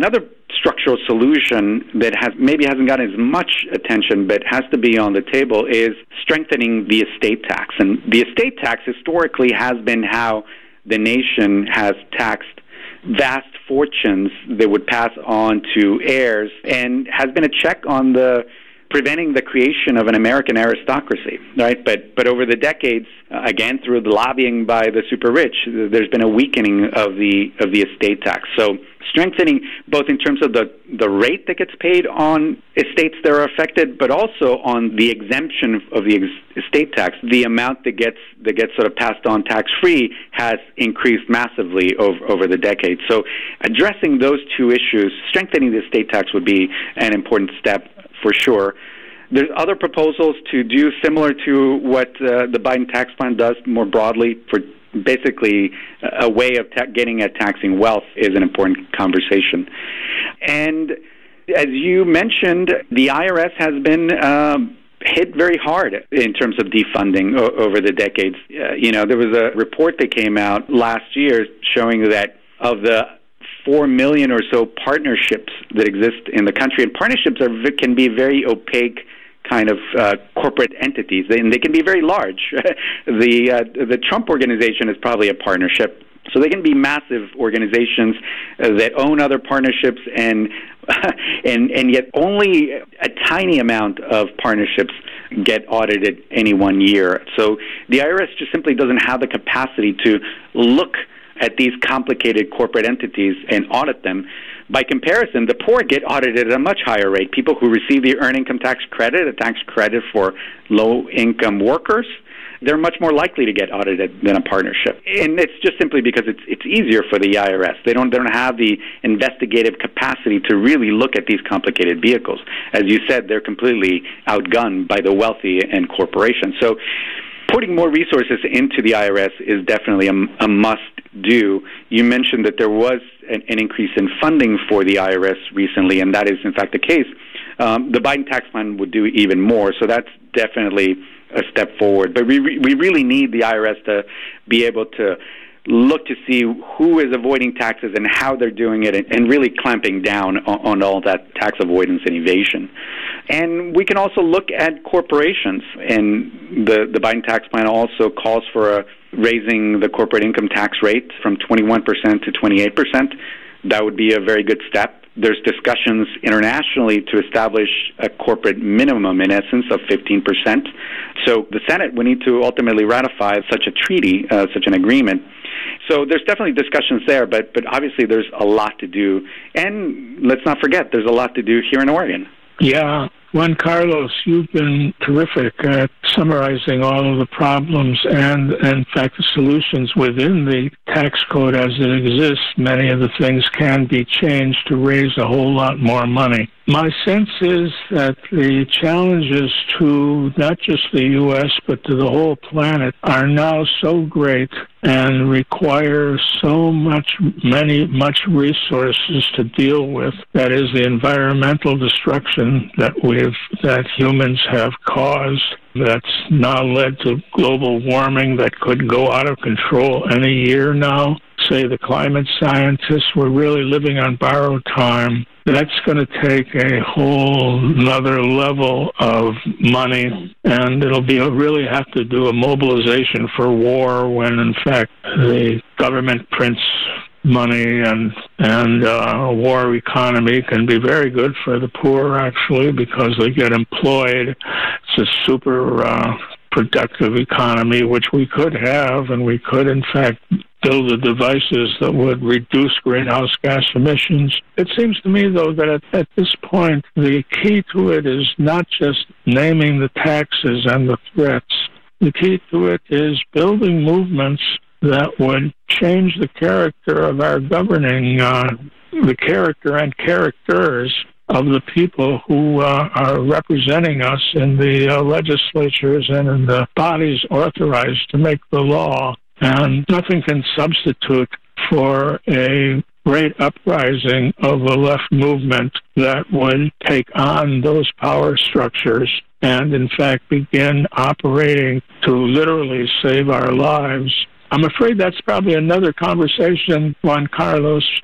J: structural solution that hasn't gotten as much attention but has to be on the table is strengthening the estate tax. And the estate tax historically has been how the nation has taxed vast fortunes that would pass on to heirs, and has been a check on preventing the creation of an American aristocracy, right? But over the decades, again through the lobbying by the super rich, there's been a weakening of the estate tax. So strengthening both in terms of the rate that gets paid on estates that are affected, but also on the exemption of the estate tax, the amount that gets sort of passed on tax-free has increased massively over the decades. So addressing those two issues, strengthening the estate tax would be an important step for sure. There's other proposals to do similar to what the Biden tax plan does more broadly. For basically a way of getting at taxing wealth is an important conversation. And as you mentioned, the IRS has been hit very hard in terms of defunding over the decades. There was a report that came out last year showing that of the 4 million or so partnerships that exist in the country, and partnerships can be very opaque kind of corporate entities, and they can be very large. The Trump Organization is probably a partnership, so they can be massive organizations that own other partnerships, and yet only a tiny amount of partnerships get audited any one year. So the IRS just simply doesn't have the capacity to look at these complicated corporate entities and audit them. By comparison, the poor get audited at a much higher rate. People who receive the Earned Income Tax Credit, a tax credit for low-income workers, they're much more likely to get audited than a partnership. And it's just simply because it's easier for the IRS. They don't have the investigative capacity to really look at these complicated vehicles. As you said, they're completely outgunned by the wealthy and corporations. So putting more resources into the IRS is definitely a must-do. You mentioned that there was an increase in funding for the IRS recently, and that is, in fact, the case. The Biden tax plan would do even more, so that's definitely a step forward. But we really need the IRS to be able to look to see who is avoiding taxes and how they're doing it, and really clamping down on all that tax avoidance and evasion. And we can also look at corporations, and the Biden tax plan also calls for raising the corporate income tax rate from 21% to 28%. That would be a very good step. There's discussions internationally to establish a corporate minimum, in essence, of 15%. So the Senate would need to ultimately ratify such a treaty, such an agreement. So there's definitely discussions there, but obviously there's a lot to do. And let's not forget, there's a lot to do here in Oregon.
I: Yeah. Juan Carlos, you've been terrific at summarizing all of the problems and, in fact, the solutions within the tax code as it exists. Many of the things can be changed to raise a whole lot more money. My sense is that the challenges to not just the U.S., but to the whole planet are now so great and require so much resources to deal with. That is the environmental destruction that humans have caused, that's now led to global warming that could go out of control any year now. Say the climate scientists were really living on borrowed time. That's going to take a whole another level of money, and really have to do a mobilization for war when, in fact, the government prints money, and a war economy can be very good for the poor, actually, because they get employed. It's a super productive economy, which we could have, and we could, in fact, build the devices that would reduce greenhouse gas emissions. It seems to me, though, that at this point, the key to it is not just naming the taxes and the threats. The key to it is building movements that would change the character of our governing, the character and characters of the people who are representing us in the legislatures and in the bodies authorized to make the law. And nothing can substitute for a great uprising of the left movement that would take on those power structures and, in fact, begin operating to literally save our lives. I'm afraid that's probably another conversation, Juan Carlos, but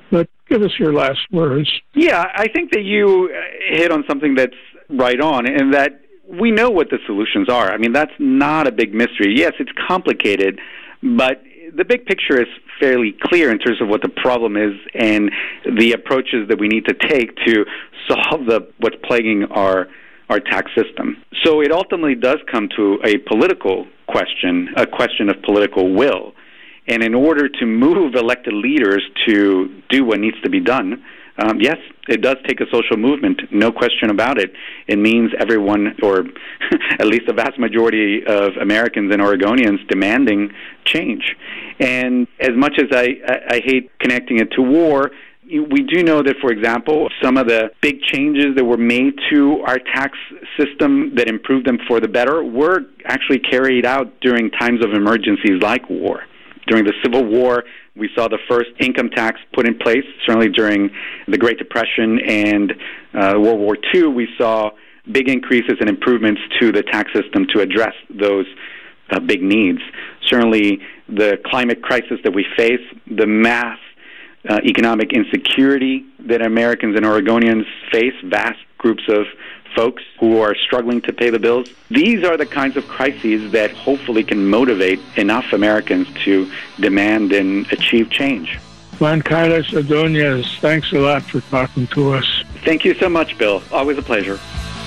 I: Give us your last words.
J: Yeah, I think that you hit on something that's right on, and that we know what the solutions are. I mean, that's not a big mystery. Yes, it's complicated, but the big picture is fairly clear in terms of what the problem is and the approaches that we need to take to solve what's plaguing our tax system. So it ultimately does come to a political question, a question of political will. And in order to move elected leaders to do what needs to be done, yes, it does take a social movement, no question about it. It means everyone, or at least the vast majority of Americans and Oregonians, demanding change. And as much as I hate connecting it to war, we do know that, for example, some of the big changes that were made to our tax system that improved them for the better were actually carried out during times of emergencies like war. During the Civil War, we saw the first income tax put in place. Certainly during the Great Depression and World War II, we saw big increases and improvements to the tax system to address those big needs. Certainly the climate crisis that we face, the mass economic insecurity that Americans and Oregonians face, vast groups of folks who are struggling to pay the bills. These are the kinds of crises that hopefully can motivate enough Americans to demand and achieve change.
I: Juan Carlos Ordonez, thanks a lot for talking to us.
J: Thank you so much, Bill. Always a pleasure.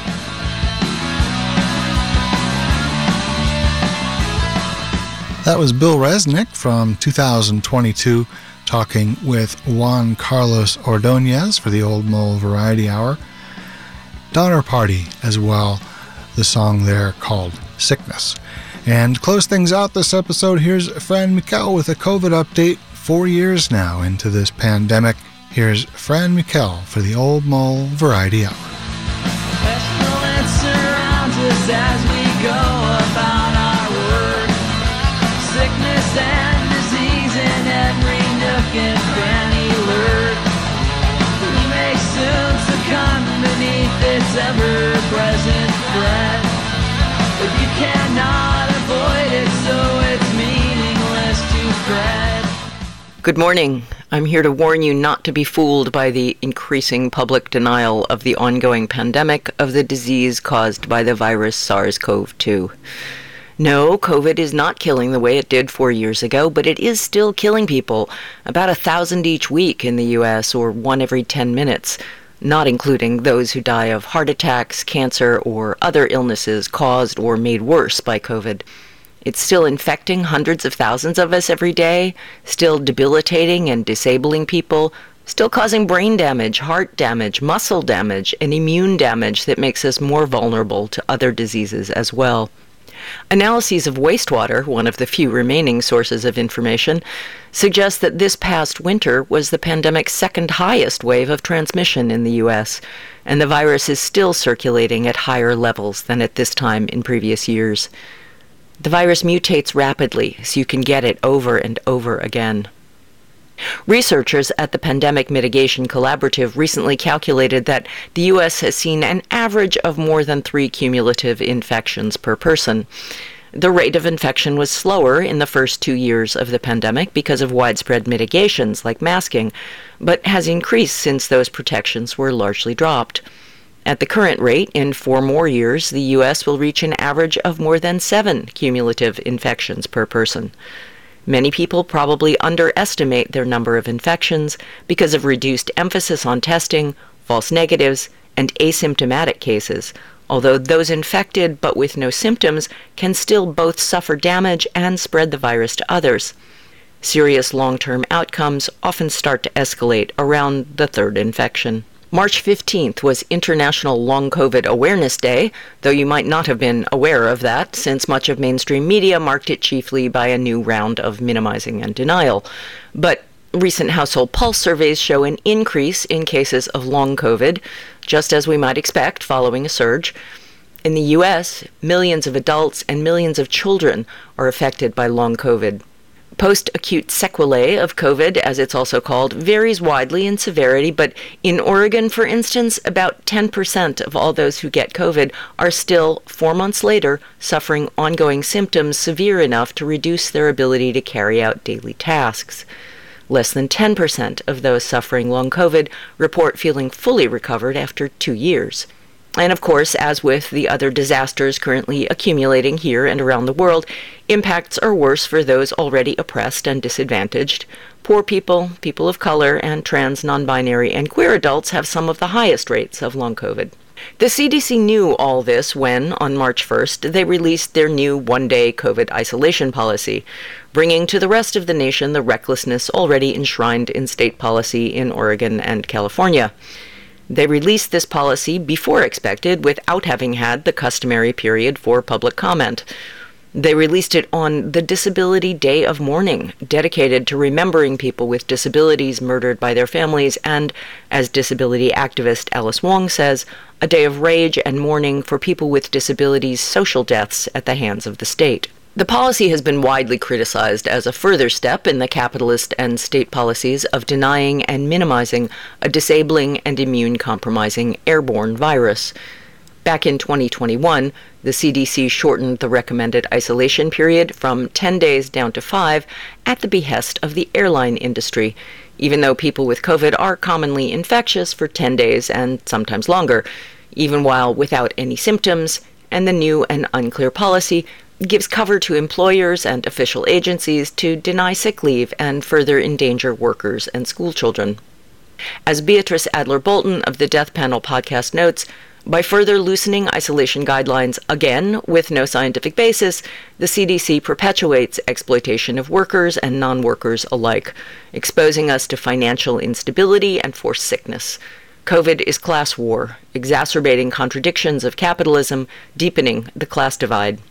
G: That was Bill Resnick from 2022 talking with Juan Carlos Ordonez for the Old Mole Variety Hour. Donner Party as well, the song there called Sickness. And to close things out this episode, here's Fran Mikkel with a COVID update 4 years now into this pandemic. Here's Fran Mikkel for the Old Mole Variety Hour.
K: Pestilence surrounds us as we go about our work. Sickness and disease in every nook and cranny lurk. We may soon succumb beneath its ever-present threat, but you cannot avoid it, so it's meaningless to fret.
E: Good morning. I'm here to warn you not to be fooled by the increasing public denial of the ongoing pandemic of the disease caused by the virus SARS-CoV-2. No, COVID is not killing the way it did 4 years ago, but it is still killing people, about 1,000 each week in the U.S., or 1 every 10 minutes, not including those who die of heart attacks, cancer, or other illnesses caused or made worse by COVID. It's still infecting hundreds of thousands of us every day, still debilitating and disabling people, still causing brain damage, heart damage, muscle damage, and immune damage that makes us more vulnerable to other diseases as well. Analyses of wastewater, one of the few remaining sources of information, suggest that this past winter was the pandemic's second highest wave of transmission in the U.S., and the virus is still circulating at higher levels than at this time in previous years. The virus mutates rapidly, so you can get it over and over again. Researchers at the Pandemic Mitigation Collaborative recently calculated that the U.S. has seen an average of more than 3 cumulative infections per person. The rate of infection was slower in the first 2 years of the pandemic because of widespread mitigations like masking, but has increased since those protections were largely dropped. At the current rate, in 4 more years, the U.S. will reach an average of more than 7 cumulative infections per person. Many people probably underestimate their number of infections because of reduced emphasis on testing, false negatives, and asymptomatic cases, although those infected but with no symptoms can still both suffer damage and spread the virus to others. Serious long-term outcomes often start to escalate around the 3rd infection. March 15th was International Long COVID Awareness Day, though you might not have been aware of that, since much of mainstream media marked it chiefly by a new round of minimizing and denial. But recent household pulse surveys show an increase in cases of long COVID, just as we might expect following a surge. In the U.S., millions of adults and millions of children are affected by long COVID. Post-acute sequelae of COVID, as it's also called, varies widely in severity, but in Oregon, for instance, about 10% of all those who get COVID are still, 4 months later, suffering ongoing symptoms severe enough to reduce their ability to carry out daily tasks. Less than 10% of those suffering long COVID report feeling fully recovered after 2 years. And of course, as with the other disasters currently accumulating here and around the world, impacts are worse for those already oppressed and disadvantaged. Poor people, people of color, and trans, non-binary, and queer adults have some of the highest rates of long COVID. The CDC knew all this when, on March 1st, they released their new one-day COVID isolation policy, bringing to the rest of the nation the recklessness already enshrined in state policy in Oregon and California. They released this policy before expected without having had the customary period for public comment. They released it on the Disability Day of Mourning, dedicated to remembering people with disabilities murdered by their families, and, as disability activist Alice Wong says, a day of rage and mourning for people with disabilities' social deaths at the hands of the state. The policy has been widely criticized as a further step in the capitalist and state policies of denying and minimizing a disabling and immune-compromising airborne virus. Back in 2021, the CDC shortened the recommended isolation period from 10 days down to 5 at the behest of the airline industry, even though people with COVID are commonly infectious for 10 days and sometimes longer, even while without any symptoms, and the new and unclear policy gives cover to employers and official agencies to deny sick leave and further endanger workers and school children. As Beatrice Adler-Bolton of the Death Panel podcast notes, by further loosening isolation guidelines again with no scientific basis, the CDC perpetuates exploitation of workers and non-workers alike, exposing us to financial instability and forced sickness. COVID is class war, exacerbating contradictions of capitalism, deepening the class divide.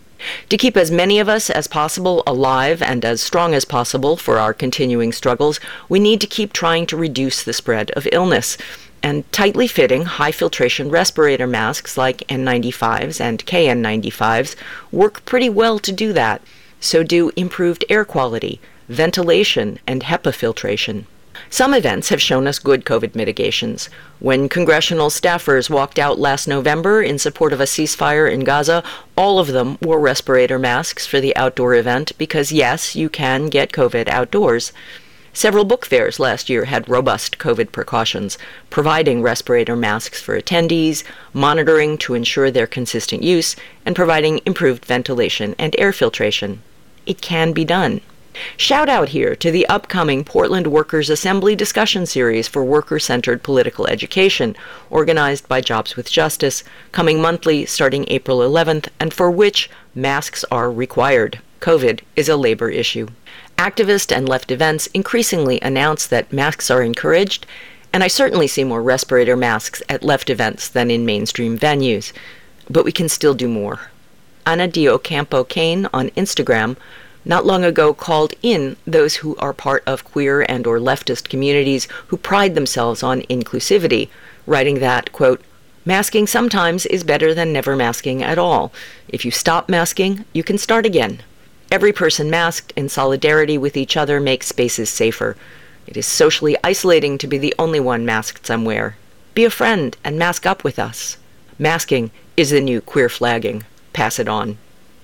E: To keep as many of us as possible alive and as strong as possible for our continuing struggles, we need to keep trying to reduce the spread of illness. And tightly fitting, high-filtration respirator masks like N95s and KN95s work pretty well to do that. So do improved air quality, ventilation, and HEPA filtration. Some events have shown us good COVID mitigations. When congressional staffers walked out last November in support of a ceasefire in Gaza, all of them wore respirator masks for the outdoor event because, yes, you can get COVID outdoors. Several book fairs last year had robust COVID precautions, providing respirator masks for attendees, monitoring to ensure their consistent use, and providing improved ventilation and air filtration. It can be done. Shout out here to the upcoming Portland Workers' Assembly discussion series for worker-centered political education, organized by Jobs with Justice, coming monthly starting April 11th, and for which masks are required. COVID is a labor issue. Activist and left events increasingly announce that masks are encouraged, and I certainly see more respirator masks at left events than in mainstream venues. But we can still do more. Ana Diocampo Kane on Instagram not long ago called in those who are part of queer and or leftist communities who pride themselves on inclusivity, writing that, quote, "Masking sometimes is better than never masking at all. If you stop masking, you can start again. Every person masked in solidarity with each other makes spaces safer. It is socially isolating to be the only one masked somewhere. Be a friend and mask up with us. Masking is the new queer flagging. Pass it on.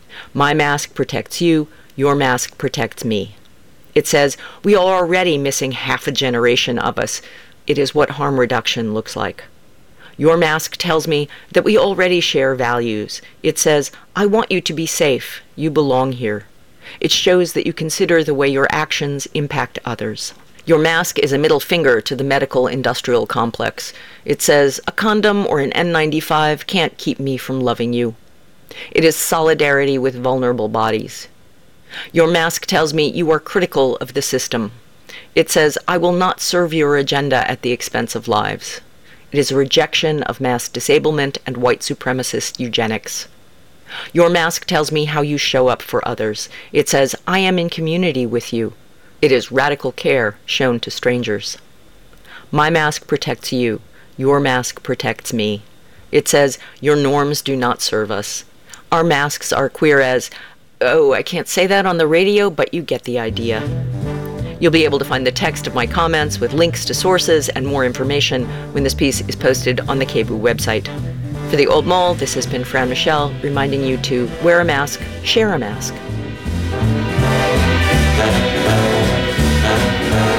E: My mask protects you. Your mask protects me." It says, we are already missing half a generation of us. It is what harm reduction looks like. Your mask tells me that we already share values. It says, I want you to be safe. You belong here. It shows that you consider the way your actions impact others. Your mask is a middle finger to the medical industrial complex. It says, a condom or an N95 can't keep me from loving you. It is solidarity with vulnerable bodies. Your mask tells me you are critical of the system. It says, I will not serve your agenda at the expense of lives. It is a rejection of mass disablement and white supremacist eugenics. Your mask tells me how you show up for others. It says, I am in community with you. It is radical care shown to strangers. My mask protects you. Your mask protects me. It says, your norms do not serve us. Our masks are queer as, oh, I can't say that on the radio, but you get the idea. You'll be able to find the text of my comments with links to sources and more information when this piece is posted on the KBOO website. For the Old Mole, this has been Fran Michelle, reminding you to wear a mask, share a mask.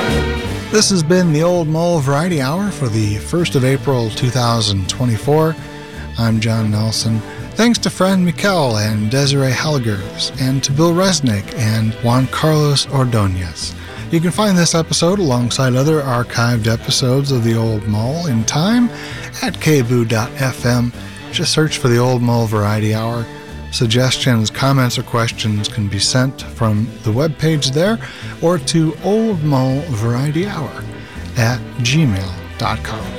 G: This has been the Old Mole Variety Hour for the 1st of April 2024. I'm John Nelson. Thanks to Fran Mikel and Desiree Halligers, and to Bill Resnick and Juan Carlos Ordonez. You can find this episode alongside other archived episodes of The Old Mole in time at kboo.fm. Just search for the Old Mole Variety Hour. Suggestions, comments, or questions can be sent from the webpage there or to oldmolevarietyhour@gmail.com.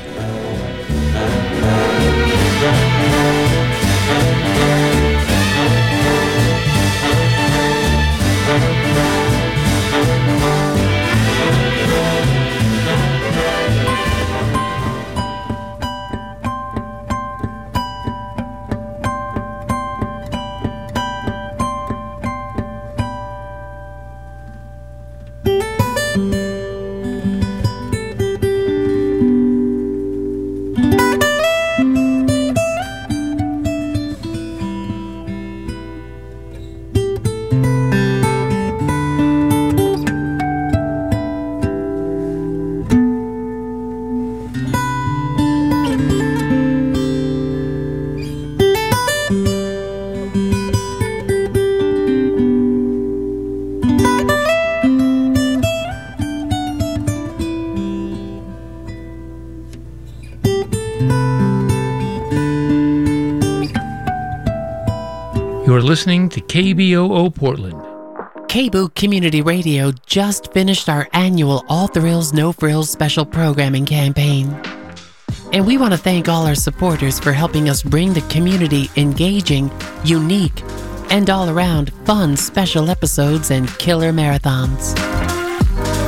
L: You're listening to KBOO Portland.
B: KBOO Community Radio just finished our annual All Thrills, No Frills special programming campaign. And we want to thank all our supporters for helping us bring the community engaging, unique, and all-around fun special episodes and killer marathons.